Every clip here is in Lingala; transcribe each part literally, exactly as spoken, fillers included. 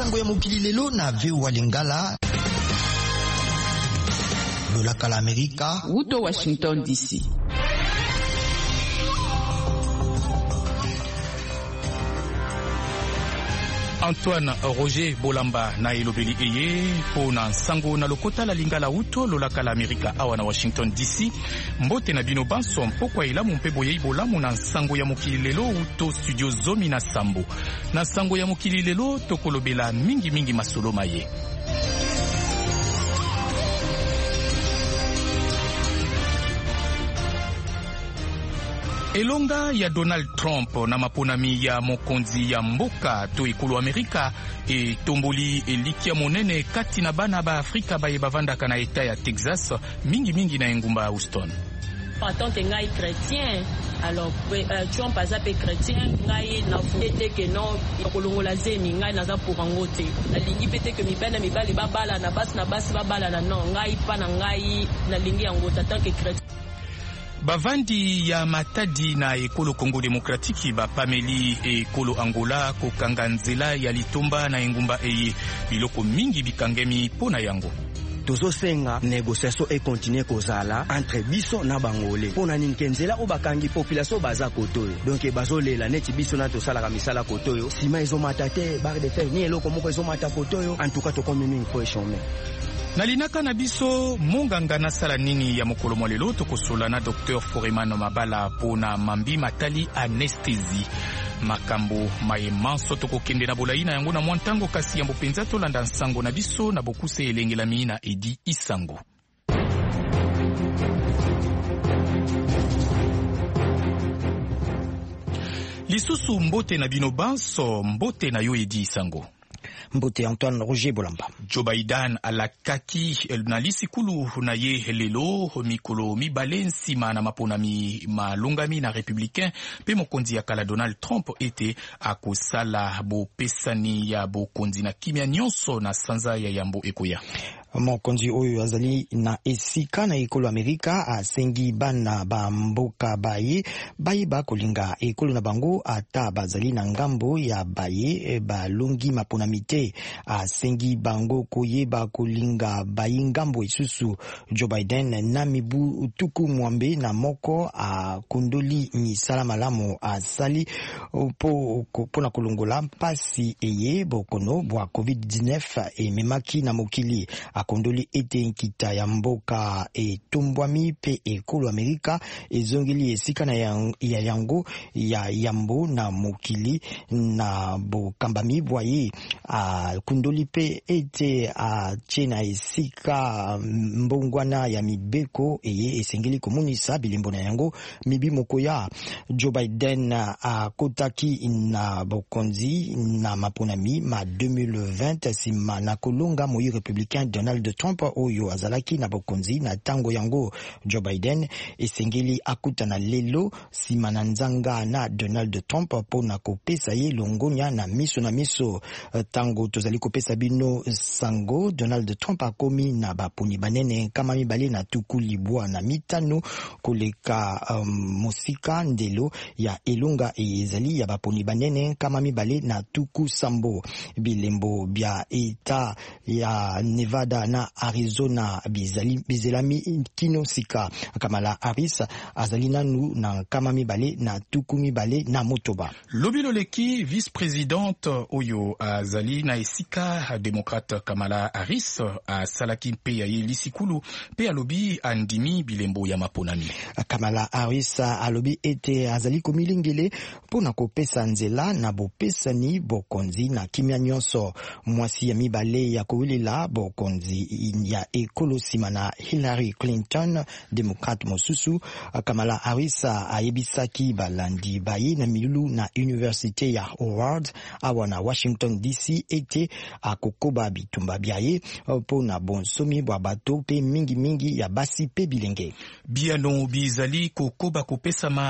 sango ya mokili lelo na Veo Lingala lolaka la Amerika uto Washington D C. Antoine Roger Bolamba na elobeli eye po na sango na lokota la lingala uto lolaka la Amerika awa na Washington D C. Mbote na bino banso mpokwa ilamu mpe boye ibolamu na sango ya mokili lelo uto studio zomi na sambo. Na sango ya mokili lelo tokolobela mingi mingi masolo maye. Elonga ya Donald Trump na maponami ya mokonzi ya mboka to ikulu Amerika e tomboli elikia monene kati na bana ba Afrika baye bavandaka na eta ya Texas mingi mingi na engumba Houston. Patante ngai chrétien alors euh, Trump azape chrétien ngai na fete que non kolongola zemi ngai naza pour ngote na lingi pete que mi bana mi bali babala na bas na bas babala na non ngai pa na ngai na lingi ngota tant que chrétien. Bavandi ya Matadi na ekolo Congo Demokratiki ba Pameli e ekolo Angola kokanga nzela ya litomba na engumba eye biloko mingi bikangemi pona yango. Tozosenga négociation et continuer kozala entre biso na bangole pona ninkenzela o bakangi population baza kotoyo donc bazolela neti biso na tosala ka misala kotoyo sima ezomata te barre de fer ni eloko moko ezomata kotoyo en tout cas tokomi mingi ko échomé. Nalinaka na biso monganga na sala nini ya mokolo molelo tokosola na Docteur Foreman Mabala pona mambi matali anesthésie makambo maye manso tokokende na bolai na yango na mwantango kasi ya mbopenza tolanda nsango na biso na bokuse elengelami na Edi Isango. Lisusu mbote na bino banso mbote na yo Edi Isango. Mbote Antoine Roger Bolamba. Joe Biden alakaki na lisikulu na ye lelo mikolo mibale nsima na maponami malungami na républicain pe mokonzi ya kala Donald Trump ete akosala bopesani ya bokonzi na kimia nyonso na sanza ya yambo ekoya. Mokonzi oyo azali na esika na ekolo Amerika asengi bana ba mboka baye baye ba kolinga ekolo na bango ata bazali na ngambo ya baye balongi maponami te asengi bango koyeba kolinga baye ngambo esusu. Joe Biden na mibu tuku mwambe na moko a kondoli misala malamu asali po pona kolongola mpasi eye bokono bwa covid dix-neuf e memaki na mokili akondoli ete nkita ya mboka e tumbwami pe ekolo Amerika ezongeli esika na ya yango ya yambo na mokili na bokambami bwaye a kundoli pe ete a chena esika mbongwana ya mibeko eye esengeli komunisa bilembo na yango mibi mokoya. Joe Biden a kotaki na bokonzi na maponami ma deux mille vingt sima na kolonga moyi républicain Donald Trump oyo azalaki na bokonzi na tango yango. Joe Biden esengeli akuta na lelo sima na nzanga na Donald Trump pona kopesa ye longonya na miso na miso. Tango tozali kopesa bino sango Donald Trump akomi na baponi banene kama mibale na tuku libwa na mitano koleka um, musika ndelo ya elunga ezali ya baponi banene kama mibale na tuku sambo. Bilembo bya eta ya Nevada na Arizona bizali bizelami kino sika. Kamala Harris azali nanu na kama mibale na tuku mibale na motoba. Lobilo leki vice-présidente oyo azali na esika démocrate Kamala Harris asalaki mpe ya lisikulu pe alobi andimi bilembo ya maponami. Kamala Harris alobi ete azali komilingele pona kopesa nzela na bopesani bokonzi na kimia nyonso. Mwasi ya mibale ya kowilela bokonzi ya ekolo sima na Hillary Clinton démocrate mosusu. Kamala Harris ayebisaki balandi baye na milulu na université ya Howard awa na Washington D C ete akokoba bitumba biaye pona bonsomi bwa bato pe mingi mingi ya basi pe bilenge. Biano bizali kokoba kopesa mansi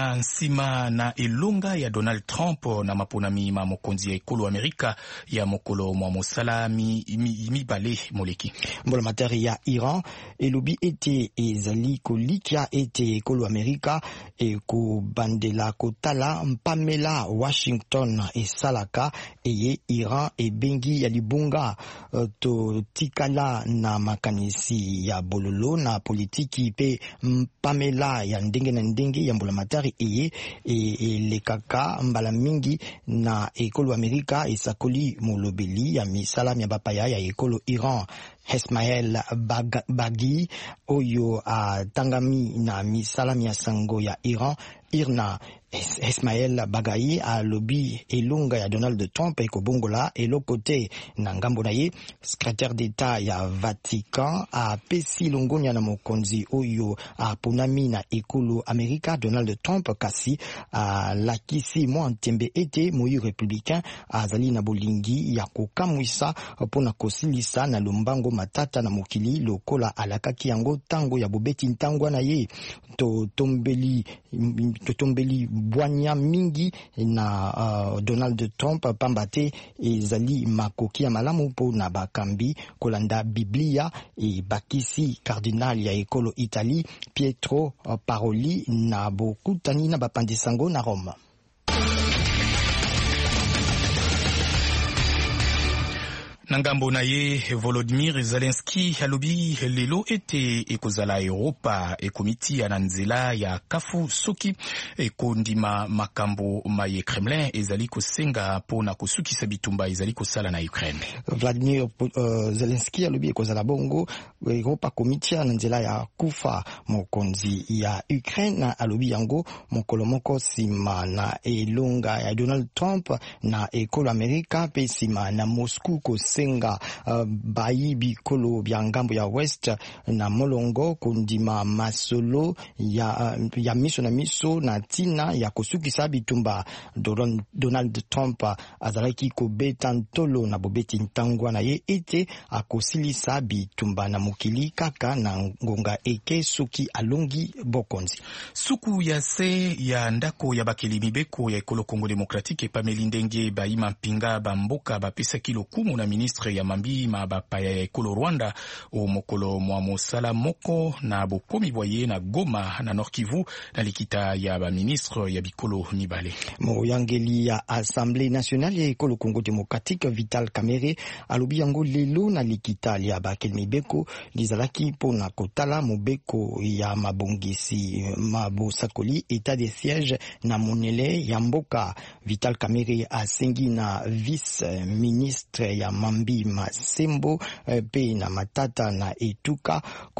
sima na elonga ya Donald Trump na maponami ma mokonzi ya ekolo Amerika ya mokolo mwa mosala mi, mi, mi bale moleki. Mbola materi ya Iran elobi ete ezali kolikia ete ekolo Amerika e kubandela kotala mpamela Washington esalaka eye Iran ebengi ya libunga uh, to tikala na makanisi ya bololo na politiki pe mpamela ya ndenge na ndenge ya mbola matari eye elekaka e mbala mingi na ekolo Amerika esakoli molobeli ya misala ya bapaya ya ekolo Iran. Ismail Bag- Baghi oyo atangami uh, na misala ya sango ya Iran Irna Ismail Bagai alobi elunga ya Donald Trump ekobongola elokote na ngambo na ye secrétaire d'État ya Vatican a pesi longonya na mokonzi oyo aponami na ekolo Amerika Donald Trump kasi a lakisi mwa ntembe ete moyi républicain azali na bolingi ya kokamwisa pona kosilisa na lombango matata na mokili lokola alakaki yango tango ya bobeti ntangwa na ye to tombeli to tombeli bwanya mingi na uh, Donald Trump pambate ezali makoki ya malamu po na bakambi kolanda Biblia e bakisi cardinal ya ekolo Italie Pietro Paroli na bokutani na bapandisango na Rome. Nangambo na ye Volodymyr Zelensky alobi lelo ete ekozala Europa ekomiti ya nzela ya kafu soki ekondima makambo maye Kremlin ezali kosenga pona kosukisa bitumba ezali kosala na Ukraine. Vladimir uh, Zelensky alobi ekozala bongo Europa komiti ya nzela ya kufa mokonzi ya Ukraine alobi yango mokolo moko sima na elonga ya Donald Trump na ekolo Amerika pe sima na Moscou ko senga uh, bayi bikolo bya ngambo ya West na molongo kundima masolo ya, uh, ya miso na miso na tina ya kosukisa bitumba. Donald Trump azalaki kobeta ntolo na bobeti ntangwa na ye ete akosilisa bitumba na mokili kaka na ngonga eke suki alongi bokonzi. Suku ya se ya ndako ya bakeli mibeko ya ekolo Kongo Demokratike pameli ndenge baima mpinga bamboka bapesa kilo kumu na ministre ya mambi ma bapaya ya ekolo Rwanda o mokolo mwa mosala moko na bokomi boye na Goma na Nord Kivu na likita ya ba ministre ya bikolo mibale. Moyangeli ya Assemblée nationale ya ekolo Kongo Demokratike Vital Kamerhe alobi yango lelo na likita ya bakeli mibeko lizalaki pona kotala mobeko ya mabongisi mabosakoli état de siège na monele ya mboka. Vital Kamerhe asengi na vice ministre ya mambi Masembo pe na matata na etuka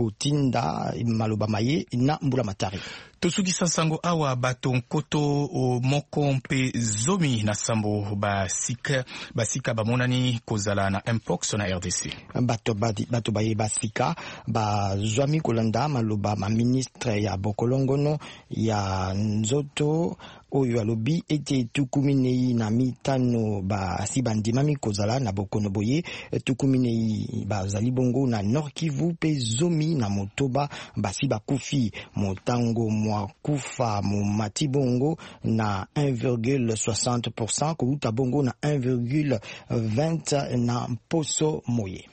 kotinda maloba maye na mbula matari. Tosukisa sango awa bato nkoto moko mpe zomi na sambo basika basika bamonani kozala na mpox na R D C. Bato badi bato baye basika ba zwami kolanda maloba ma ministre ya bokolongono ya nzoto oyo alobi ete tukuminei na mitano ba sibandimami kozala na bokono boye tukuminei ba zali bongo na Nord Kivu pe zomi na motoba basi bakufi motango mwa kufa mu matibongo na un virgule soixante pour cent kuuta bongo na un virgule vingt na poso moye.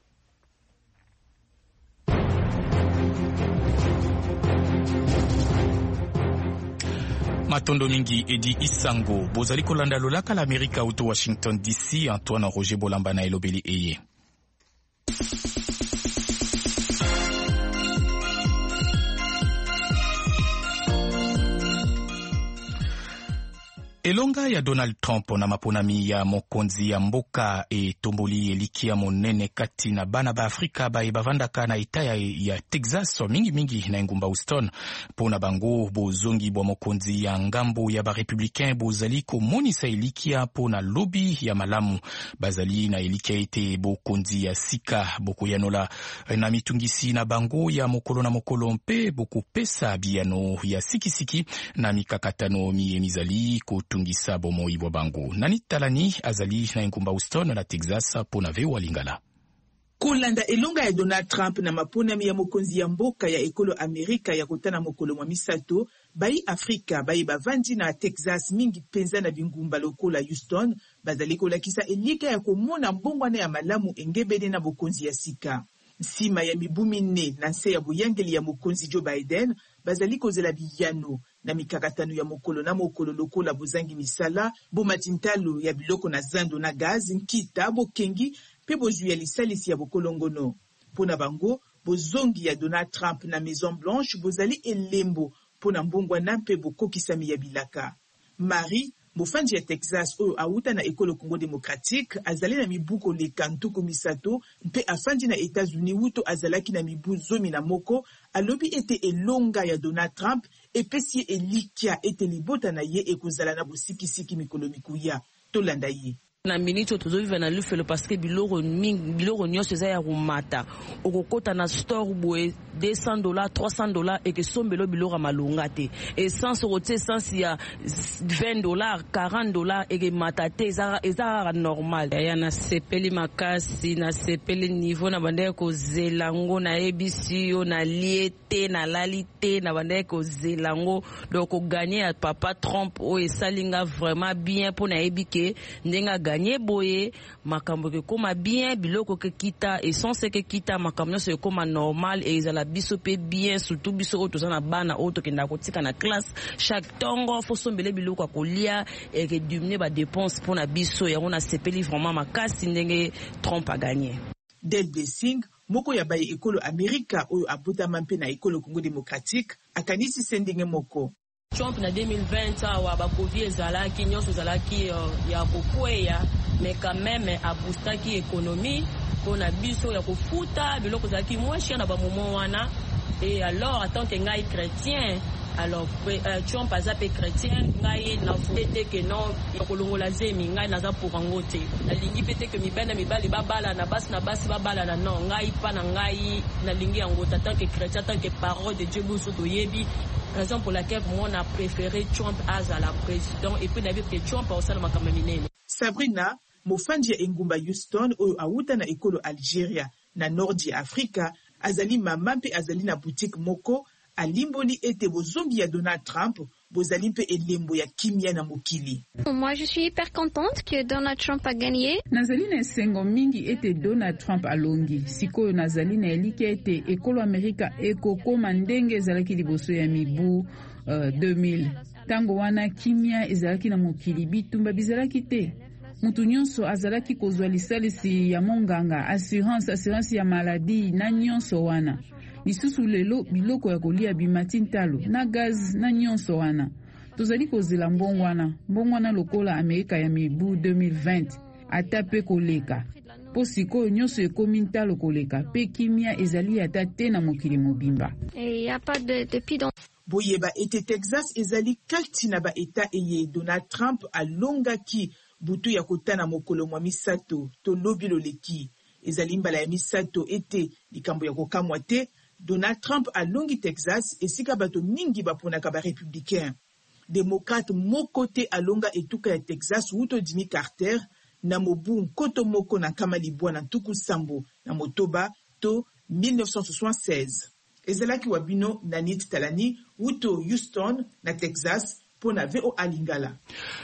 Matondo mingi edi isango bozali kolanda lolaka la Amerika uto Washington D C. Antoine Roger Bolamba na elobeli eye. Elonga ya Donald Trump na maponami ya mokonzi ya mboka e tomboli elikia monene kati na bana ba Afrika ba ebavandaka na eta ya, ya Texas mingi mingi na ngumba Houston pona bango bozongi bwa mokonzi ya ngambo ya ba républicain bozali ko monisa elikia pona lobby ya malamu bazali na elikia ete bokonzi ya sika boko yanola na mitungisi na bango ya mokolo na mokolo mpe boko pesa biano ya sikisiki na mikakatano mi emizali ko tungisa bomoi bwa bango. Nani talani azali na nkumba Houston na Texas pona vewa lingala. Kolanda elonga ya Donald Trump na maponami ya mokonzi ya mboka ya ekolo Amerika ya kotana mokolo mwa misato Bayi Afrika bayi bavandi na Texas mingi penza na bingumba lokola Houston bazali kolakisa elika ya komona mbongwana ya malamu engebede na bokonzi ya sika. Nsima ya mibu minne na nse ya boyangeli ya mokonzi Joe Biden bazali kozela biyano na mikakatano ya mokolo na mokolo lokola bozangi misala bomatintalo ya biloko na zando na gaz nkita bokengi pe bozwi ya lisalisi ya bokolongono. Pona bango bozongi ya Donald Trump na Maison Blanche bozali elembo pona mbongwana mpe bokokisami ya bilaka. Marie mofandi ya Texas oyo auta na ekolo Congo Democratique azali na mibuko leka ntuku misato mpe afandi na États-Unis wuto azalaki na mibu zomi na moko alobi ete elonga ya Donald Trump epesi elikia ete libota na ye ekozala na bosikisiki mikolo mikuya. Tolanda ye. Na minute tozoviva na lufelo parce que biloko mingi biloko nyonso eza ya kumata okokota na store boe deux cents dollars trois cents dollars et que sombelo biloko malonga te essence rote essence ya vingt dollars quarante dollars et que matate eza eza normal ya na sepeli makasi na sepeli niveau na bande ko zelango na ebisio na liete na lalite na bande ko zelango donc ko gagner à papa Trump o esalinga vraiment bien pour na ebike ndenga gagner boye makambo ke koma bien biloko ke kita essence ke kita makambo se koma normal et ezala biso pe bien surtout biso oto sana bana oto kenda kotika na classe chaque tongo fo sombele biloko kolia et que diminuer ba dépense pour na biso ya on a sepeli vraiment makasi ndenge Trump a gagné. Del Blessing moko ya baye ekolo Amerika oyo abota mampe na ekolo Congo Démocratique akanisi sendenge moko. Trump na deux mille vingt awa bakovi ezalaki nyonso ezalaki ya kokweya mais quand même abustaki économie pona biso ya kofuta biloko ezalaki moins cher na bamoment wana. Et alors en tant que ngai chrétien alors euh, Trump aza pe chrétien ngai na fute que non kolongola zemi ngai naza pour ngote nalingi pete que mibana mibali babala na basi na basi babala na non ngai pa na ngai nalingi ngota tant que chrétien tant que parole de Dieu buso toyebi. Raison pour laquelle moi on a préféré Trump as à la président et puis na que Trump a osala makamba minene. Sabrina mofandi ya engumba Houston oyo auta na ekolo Algeria na nordi ya Afrika azali mama mpe azali na boutique moko alimboli ete bozongi ya Donald Trump bozali mpe elembo ya kimia na mokili. Moi je suis hyper contente que Donald Trump a gagné. Nazali na esengo mingi ete Donald Trump alongi. Sikoyo nazali na elike ete ekolo Amerika ekokoma ndenge ezalaki liboso ya mibu uh, deux mille. Tango wana kimia ezalaki na mokili bitumba bizalaki te. Mutu nyonso azalaki kozwa lisalisi ya monganga, assurance, assurance ya maladi na nyonso wana. Lisusu lelo biloko ya kolia bimatintalo na gaz na nyonso wana. Tozali kozela mbongwana, mbongwana lokola Amerika ya mibu deux mille vingt. Ata pe koleka. Po sikoyo nyonso ekomi ntalo koleka, pe kimia ezali ata te na mokili mobimba. Et y a pas de, de pidon. Boyeba ete Texas ezali kalti na ba eta eye Donald Trump alongaki butu ya kotana mokolo mwa misato to lobi loleki. Ezali mbala ya misato ete likambo ya kokamwa te. Donald Trump alongi Texas esika bato mingi baponaka ba républicain. Démocrate moko te alonga etuka ya Texas wuto Jimmy Carter na mobu nkoto moko na kamalibwa na tuku sambo na motoba to mille neuf cent soixante-seize. Ezalaki wabino Nanit Talani wuto Houston na Texas pona V O A Lingala.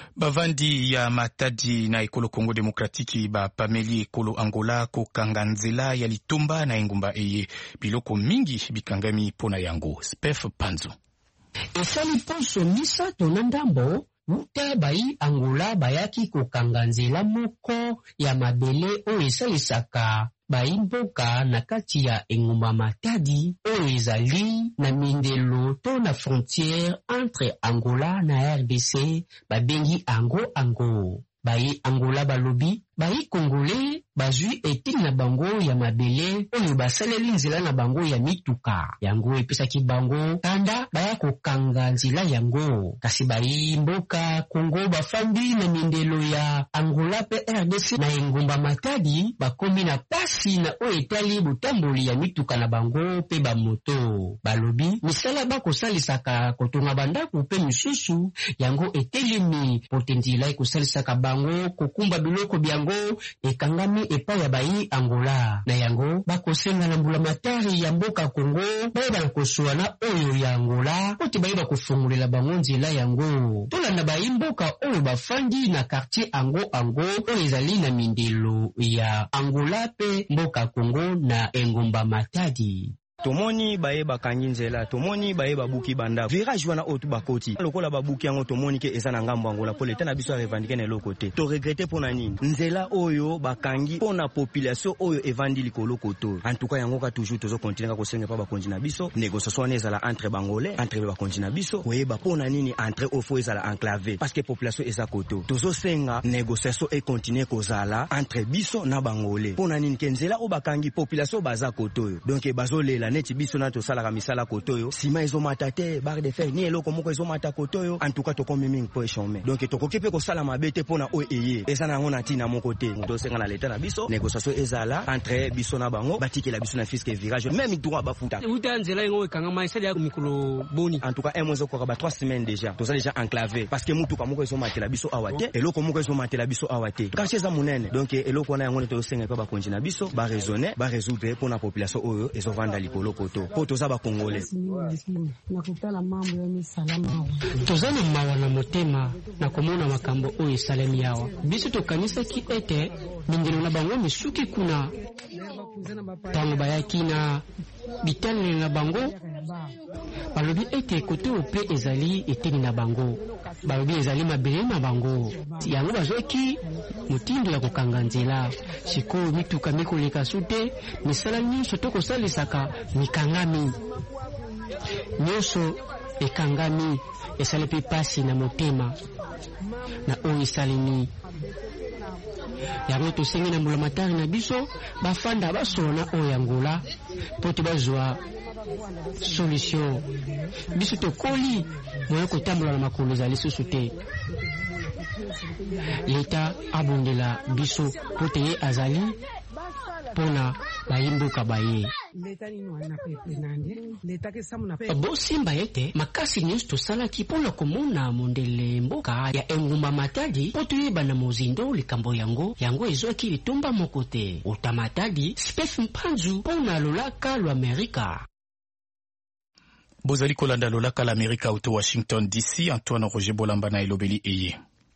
Bavandi ya matadi na ekolo Congo Demokratiki ba pameli ekolo Angola ko kanganzela ya litumba na engumba eye biloko mingi bikangami pona yango. Spef Panzo. Esali ponso misa tona ndambo mute bai Angola bayaki ko kanganzela moko ya mabele o esalisaka bai mboka na kati ya engumba matadi o ezali na mindelo to na frontière entre Angola na R D C babengi ango ango. Bai Angola balobi bai Congolais bazwi etini na bango ya mabele oyo basaleli nzela na bango ya mituka yango epesaki bango kanda baya kokanga nzela yango kasi bai mboka Congo bafandi na mindelo ya Angola pe R D C na engumba matadi bakomi na pasi na oyo etali botamboli ya mituka na bango pe bamoto balobi misala bakosalisaka kotonga bandako pe misusu yango etelemi potenzila ekosalisaka bango kokumba biloko byango bango ekangami epai ya bayi Angola na yango bakosenga na mbulamatari ya mboka Kongo bayeba kosuwa na oyo ya Angola oti bayeba kofungulela bango nzela yango tolanda bayi mboka oyo bafandi na quartier ango ango oyo ezali na mindelo ya Angola pe mboka Kongo na engumba Matadi. Tomoni baye bakangi nzela, tomoni baye babuki banda. Virage wana otu bakoti. Lokola babuki yango tomoni ke eza na ngambo Angola pole tena biso revendiquer na lokote. To regretter pona nini? Nzela oyo bakangi pona population oyo evandi likolo koto. En tout cas yango ka toujours tozo continuer ko senga pa ba kontina biso. Négociation ezala entre bangolais, entre ba kontina biso. Oyeba pona nini entre ofo ezala enclavé parce que population eza koto. Tozo senga négociation et continuer kozala entre biso na bangolais. Pona nini ke nzela o bakangi population baza koto. Donc bazolela neti biso na to sala kamisala kotoyo sima ezo matate barre de fer ni eloko moko ezo mata kotoyo en tout cas to komi mingi po échomé donc to kokepe ko sala mabete pona o eye eza na ngona tina moko te to senga na leta na biso négociation ezala entre biso na bango batiki la biso na fisque virage même droit bafuta uta nzela ngo ekanga mai sali ya mikolo boni en tout cas un mois ko ba trois semaines déjà to déjà enclavé parce que mutu ka moko ezo matela biso awate eloko moko ezo matela biso awate quand chez za munene donc eloko na ngona to senga pa ba konjina biso ba raisonner ba résoudre pona population oyo ezo vanda likolo koto po tozaba Congolais nakutala mambo ya misalama tozana mawa na motema na komona makambo oyo esalemi yawa biso tokanisaki ete mindelo na bango misuki kuna tango bayaki na bitanele na bango balobi ete kote ope ezali eteni na bango balobi ezali mabele na bango yango bazwaki motindo ya kokanga nzela sikoyo mituka mikoleka su te misala nyonso tokosalisaka mikangami nyonso ekangami esali mpe pasi na motema na oyo esalemi yango tosengi na mbulamatari na biso bafanda basolo na oyo Angola mpo te bazwa solution biso tokoli moyo kotambola na makolo ezali lisusu te leta abondela biso mpo te ye azali pona bayimbuka baye bosimba ete makasi nyonso tosalaki mpona komona mondele mboka ya engumba Matadi mpo toyeba na mozindo likambo yango yango ezwaki litumba moko te uta Matadi Spef Mpanzu mpona lolaka lwa Amerika. Bozali kolanda lolaka la Amerika uto Washington D C. Antoine Roger Bolamba na elobeli eye.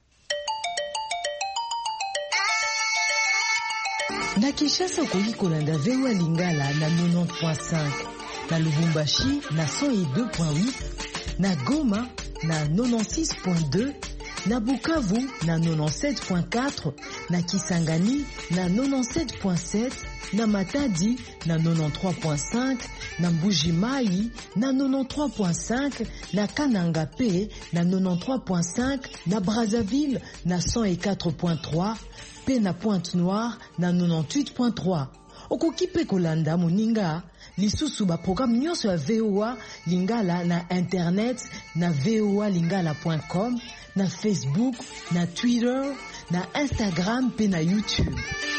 Na Kinshasa okoki kolanda V O A Lingala na quatre-vingt-dix point cinq, na Lubumbashi na cent deux point huit, na Goma na quatre-vingt-six point deux, na Bukavu na quatre-vingt-dix-sept point quatre, na Kisangani na quatre-vingt-dix-sept point sept, na Matadi na quatre-vingt-treize point cinq, na Mbuji-Mayi na quatre-vingt-treize point cinq, na Kananga P na quatre-vingt-treize point cinq, na Brazzaville na cent quatre point trois, pe na Pointe-Noire na quatre-vingt-dix-huit point trois. Okoki pe kolanda moninga lisusu ba programme nyonso ya V O A Lingala na internet na v o a lingala point com, na Facebook, na Twitter, na Instagram pe na YouTube.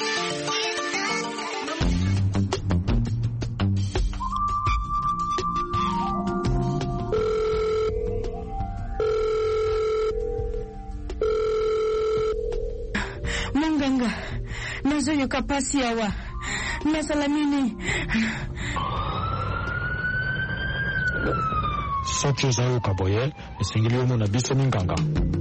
Munganga nazoyo kapasi yawa nasalamini soki ozayo kaboye esengeli omo na biso minganga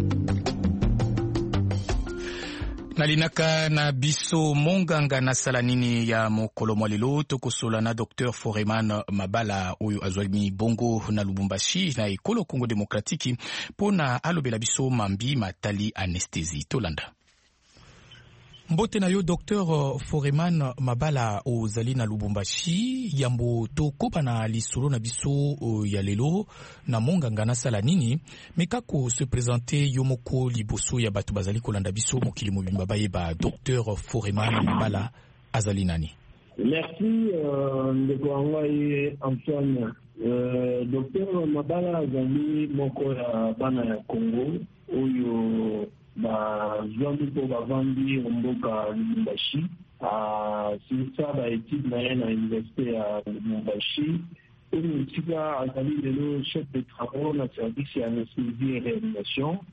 nalinaka na biso monganga na salanini ya mokolo mwa lelo tokosola na Docteur Foreman Mabala oyo azwami bongo na Lubumbashi na ekolo Congo Demokratiki pona alobela biso mambi matali anesthésie tolanda. Mbote na yo Docteur Foreman Mabala ozali na Lubumbashi yambo tokopa na lisolo na biso ya lelo na monganga na sala nini mekako se présenter yo moko liboso ya bato bazali kolanda biso mokili mobimba bayeba Docteur Foreman Mabala azali nani. Merci euh, ndeko wangai Antoine. Euh, Docteur Mabala azali moko ya bana ya Congo oyo ba zwangi po bavandi mboka Lubumbashi a sisa ba étude na ye na université ya Lubumbashi oyo tika azali lelo chef de travaux na service ya anesthésie et réanimation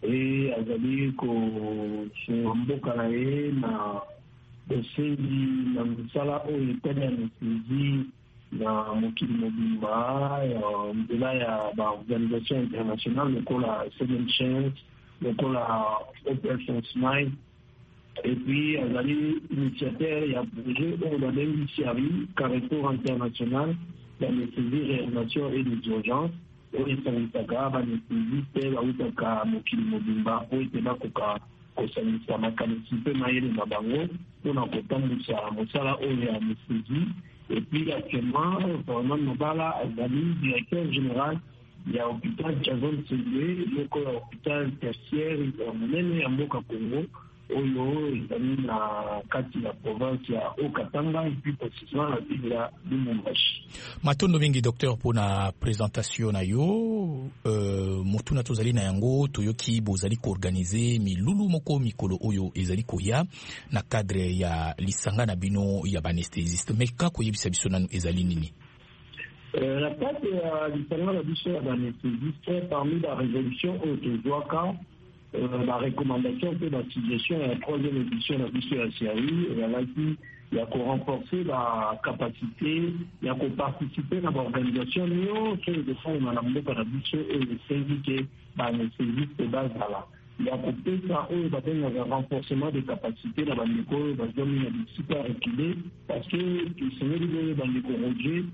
e azali kosunga mboka na ye na bosengi na misala oyo etali anesthésie na mokili mobimba ya nzela ya baorganisation internationale lokola Seven Chance, lokola Operation Smile. Et puis azali initiateur ya projet oyo babengi CIARI, Carrefour International d'anesthésie, réanimation et des urgences, oyo esangisaka baanestésiste bautaka mokili mobimba oyo ete bakoka kosangisa makanisi mpe mayele na bango mpona kotambwisa mosala oyo ya anesthésie. Et puis actuellement, Fernand Mobala azali directeur général ya hôpital Jason Segwe, loko ya hôpital tertiaire ya monene ya mboka Congo oyo ezali na kati ya province ya Haut-Katanga et puis précisément la ville ya Lubumbashi. Matondo mingi docteur pona présentation na yo euh, motuna tozali na yango toyoki bozali koorganiser milulu moko mikolo oyo ezali koya na cadre ya lisanga na bino ya anesthésiste mais ka koyebisa biso nanu ezali nini? Euh, la carte ya lisanga na biso ya anesthésiste parmi la résolution oyo tozwaka Euh, la recommandation que la suggestion et la troisième édition de la mission de la série, il y a qu'à renforcer la capacité, il y a qu'à participer à l'organisation, mais aussi de faire une analyse de la mission et de syndiquer les services de base là. Il y a qu'à faire un renforcement des capacités dans l'école, dans les zones super reculées, parce que le Seigneur dans l'école Roger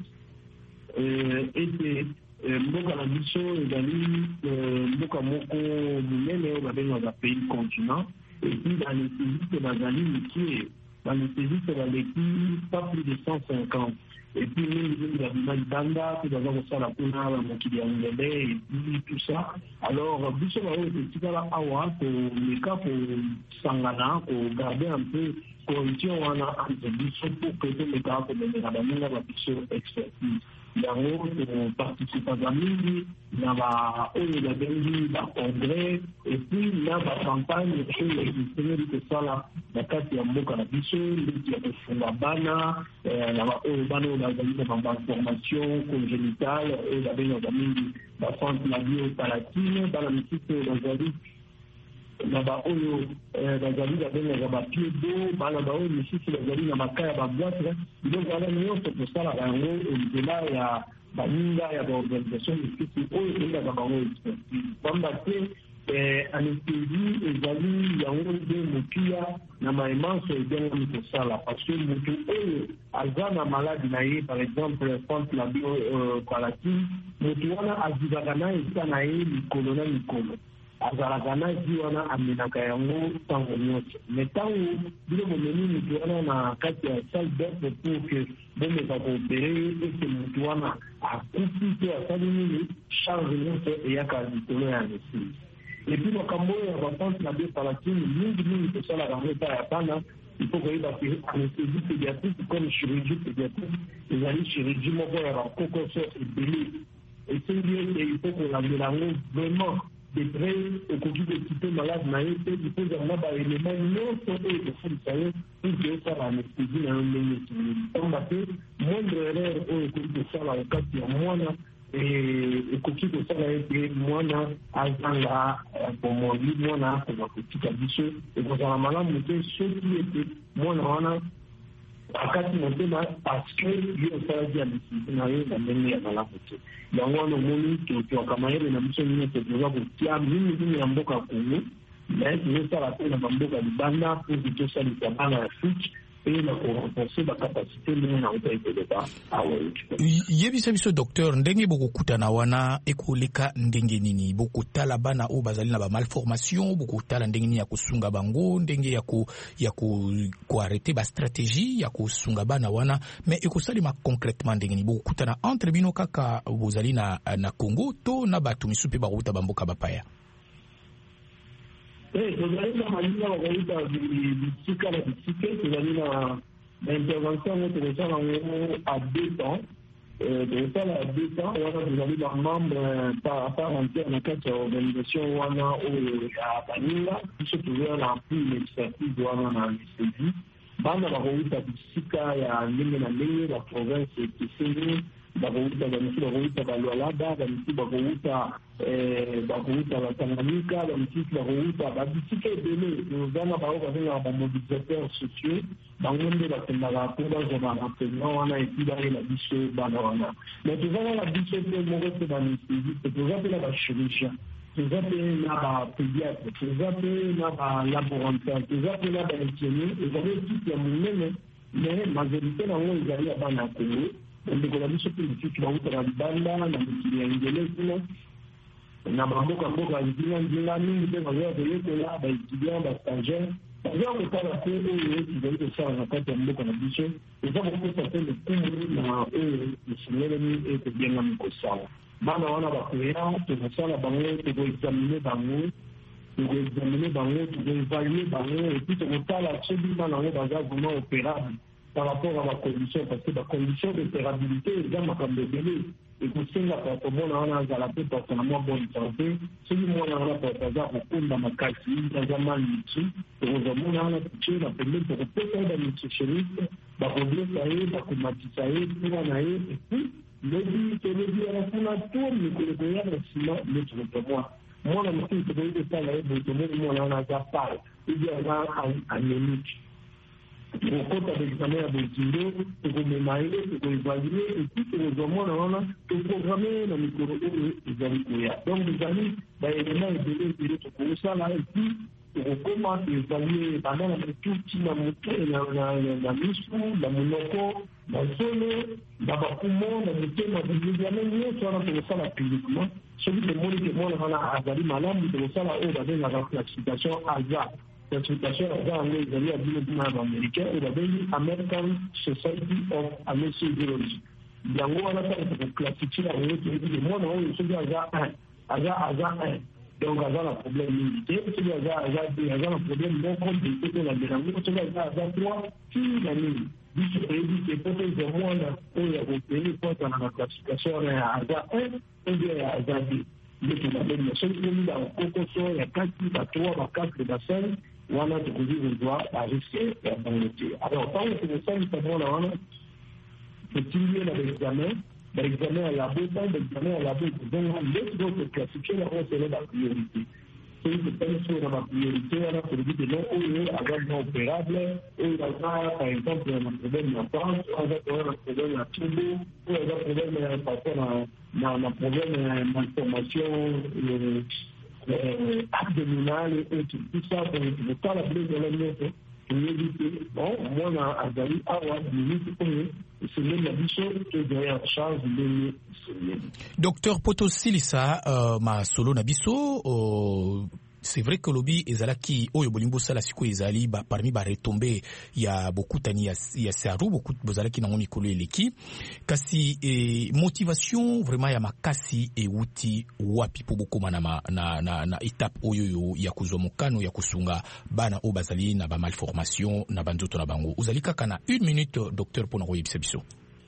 était mboka na biso ezali mboka moko monene oyo babenga za pays continent et puis baanestésiste bazali mikie baanestésiste baleki pas plus de cent cinquante et puis mingi babima libanda mpe baza kosala kuna bamokili ya ngele et puis tout ça. Alors biso baoyo etikala awa komeka kosangana kogarde un peu cohésion wana entre biso pour que tomekaka komemela baninga babiso expertise yango toparticipaka mingi na baoyo babengi bacongrès et puis na bacampagne oyo eseneli kosala na kati ya mboka na biso ndeti ya kofunga bana na baoyo bana oyo bazali na bainformation congénitale oyo babengaka mingi bacentre la biopalatine bana misusu oyo bazali na baoyo bazali babengaka bapied d'eau bana baoyo misusu bazali na maka ya baboite biloko wana nyonso tosalaka yango nzela ya baninga ya baorganisation misusu oyo eyaka bango expertise pamba te anesthésie ezali yango nde motuya na maemanso ebengami kosala parce que motu oyo aza na maladi na ye par exemple centre la biopalatine motu wana azibaka na esa na ye mikolo na mikolo azalaka na zi wana amenaka yango ntango nyonso me ntango bino bomemi motu wana na kati ya salle d'offre pour que bomeka koopere ete motu wana akufi te asali nini charge nyonso eyaka likolo ya anesthésie. Et puis makambo oyo ya bacentre na biopalatine mingi mingi tosalaka yango epai ya bana il faut koyeba ke anesthésie pédiatrique comme chirurgie pédiatrique ezali chirurgie moko ya bakokoso ebele esengi ete il faut kolandela yango vraiment de près okoki kokipe malade na ye te dipoza na baelema nyonso oyo kosalisa ye pour ke osala anesthésie na yo ndenge esengeli pamba te moindre erreur oyo ekoki kosala okati ya mwana ekoki kosala ete mwana azanga bomoi mwana akoka kotika biso ekozala malamu te soki ete mwana wana akati motema parce que ye osalaki anesthésie na ye na ndenge ya malamu te yango wana omoni tozwaka mayele na biso nyonso toza kotia mingimingi ya mboka ya Kongo me tozosala mpe na bamboka libanda mpo tosalisa bana ya fik et na korenforce bakapasité ndenge na kotaiteleka awa yebisa biso docteur ndenge bokokutana wana ekoleka ndenge nini bokotala bana oyo bazali na bamalformation bokotala ndenge nini ya kosunga bango ndenge ya ko ya ko koarrete bastratégie ya kosunga bana wana mais ekosalema concrètement ndenge nini bokokutana entre bino kaka bozali na, na Congo to na bato misu mpe bakuta bamboka bapaya? Eh, tozali na malinga bakayita bisika na bisika tozali na intervention ngo tokosala yango à deux temps tokosala à deux temps wana tozali bamembre par part entière na kati ya organisation wana oyo ya baninga biso tozala na plus expertise wana na anesthésie bana bakowuta bisika ya ndenge na ndenge baprovince ekeseni bakouta bamisusu bakouta balwalaba bamisusu bakouta bakouta batanganyika bamisusu bakouta babisika ebele ozana bao bazengaka bamobilisateur sociaux bango nde bakendaka mpo bazwa barenseignement wana epi bayela biso bana wana mais tozaka na biso mpe moko mpe baanestésiste toza mpe na bachirurgien toza mpe na bapédiatre toza mpe na balaborantoire toza mpe na bainfirmier ezali ekipe ya monene mais majorité nango ezali ya bana ya Congo ndeko na biso mpe lisusu bautaka libanda na mikili ya ngele kuna na bamboka mboka ya nzinga nzinga mingi mpe bazoya koyekola baétudiant bastagiaire bazoya kotala mpe oyo ezali kosala na kati ya mboka na biso eza kokopesa mpe lokumu na oyo esengelemi ekobengami kosala bana wana bakoya tokosala bango tokoexamine bango tokoexamine bango tokoevalue bango epuis tokotala soki bana yango baza vraiment opérable par rapport à la condition, parce que la condition d'opérabilité est dans ma cambédélé. Et que c'est la personne on a la paix personnellement bonne santé. Si moi on a pas hasard au cours de ma casse, dans un mal ici, et aux hommes on a touché la peine pour peut-être dans le nutritionniste, bah revenir ça y est, bah combattre ça y est, pour en aller, et puis le but, c'est le but à la fin à tout, mais que le goyard est sinon, mais tu veux moi. Moi, la mission, c'est de ça, là, mais tout le monde, on en a déjà parlé. Il y a un minute. Tukokota l'examen ya bozindo, tukomemaye, tukoevaluer, et puis tukozomona wana, tuprogrammer na mikoro oyo ezali koya. Donc ezali baélément ebele ebele tokosala, et puis tukokoma tuevaluer bana na motuti na moto na misu, na monoko, na zolo, na bakumo, na motema, examen nyonso wana tokosala publiquement. Soki tomoni ke mwana wana azali malamu, tokosala oyo babengaka classification hasard. La situation dans les alliés à l'Union américaine et la American Society of Anesthesiology. Yango wana ta ko classifier la route de moi non je suis à un à un donc on a un problème limité c'est il y a il un problème non compté que la dérange c'est il y a trois qui la ligne dit que dit que peut-être de moi là il y a au pays pour dans la classification à un et bien à deux mais que la même chose comme dans Kokoso il y a quatre à trois à quatre bassins wana tukuzi kujua risque ya bonité. Alors tant que c'est ça nous savons là wana continuer l'examen l'examen à la boîte l'examen à la boîte donc les autres classifier la on c'est la priorité c'est une personne sur la priorité alors pour dire non ou avoir non opérable ou avoir par exemple un problème en France ou avoir un problème à Togo ou avoir un problème par rapport à un problème d'information abdominal et tout ça pour ne pas la blesse de la nuit pour éviter bon moi on a azali awa minute pour c'est même la chose que derrière charge de Docteur Potosilisa uh, ma solo na biso uh, c'est vrai que lobby ezalaki oyo bolimbo sala siko ezali ba parmi ba retombé ya bokutani ya, ya seru beaucoup bozalaki nango mikolo eleki kasi eh, motivation vraiment ya makasi e wuti wapi po bokoma na, na, na, na étape oyo ya kuzwa mokano ya kusunga bana o bazali na ba malformation na bandoto na bango uzali kaka na une minute docteur pour nous yebisa biso.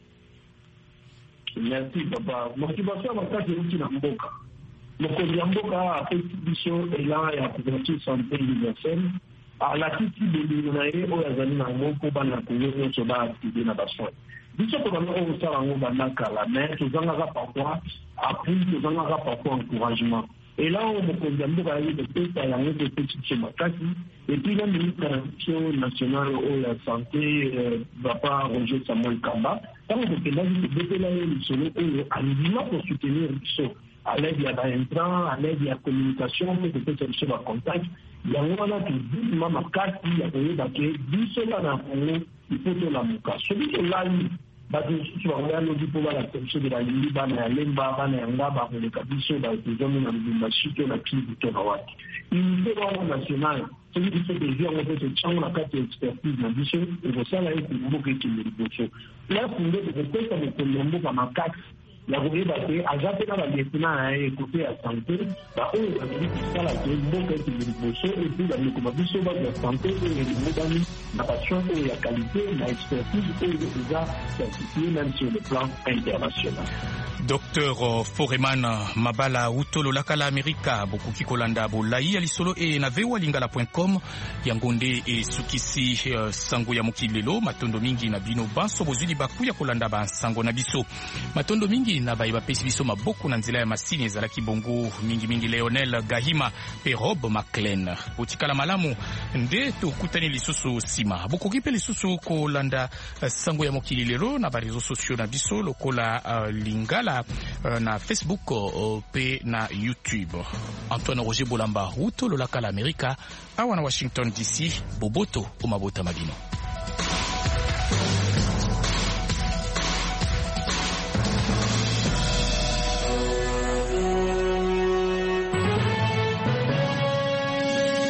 Merci papa. Motivation makasi wuti na mboka mokonzi ya mboka apesi biso elan ya couverture santé universelle alakisi bolingo na ye oyo azali nango mpo bana kongo nyonso baaktive na basoin biso tobanda oyo kosala yango banda kala mais tozangaka parfois appui tozangaka parfois encouragement elan oyo mokonzi ya mboka ayi kopesa yango kopesi biso makasi epuis na ministre ya biso nationale oyo ya santé papa Roger Samuel Kamba ntango tokendaki kobetela ye lisolo oyo andima kosoutenir biso à l'aide de l'intrant, à l'aide de la communication, peut-être chercher le contact. Il y a un moment qui dit, maman, carte, il y a un moment qui dit, cela dans le Congo, il faut que la mouka. Celui qui l'a eu, bah, tu vas regarder le dit pour la chercher de la ligne, bah, na lemba, bah, na nga, bah, le cabisso, bah, les hommes, dans le machine, la clé du Tonawat. Il est vraiment national. Celui qui fait des gens, on fait ce champ, la carte d'expertise, la bichon, et pour ça, là, il faut que vous qui le dites. Là, pour nous, peut-être, avec le Colombo, bah, ma carte, la koyeba te aza na balieutenant na ye côté ya santé baoyo bazali kosala te mboka ete liboso epuis bandeko babiso bato ya santé oyo elingobani na passion oyo ya qualité na expertise oyo eza certifié même sur le plan international. Docteur Foreman Mabala utolo lakala Amerika bokuki kolanda bolai alisolo e na vewa lingala point com yangonde e sukisi uh, sango ya mokilelo matondo mingi na bino banso bozuli baku ya kolanda ba sango na biso matondo mingi na bayiba pesi biso maboko na nzela ya masini ezalaki bongo mingi mingi Leonel Gahima pe Rob McLean otikala malamu nde tokutani lisusu sima bokuki pe lisusu kolanda uh, sango ya mokilelo na ba réseaux sociaux na biso lokola uh, lingala Uh, na Facebook uh, pe na YouTube. Antoine Roger Bolamba uto lolaka la Amerika awa na Washington D C boboto umabota mabino.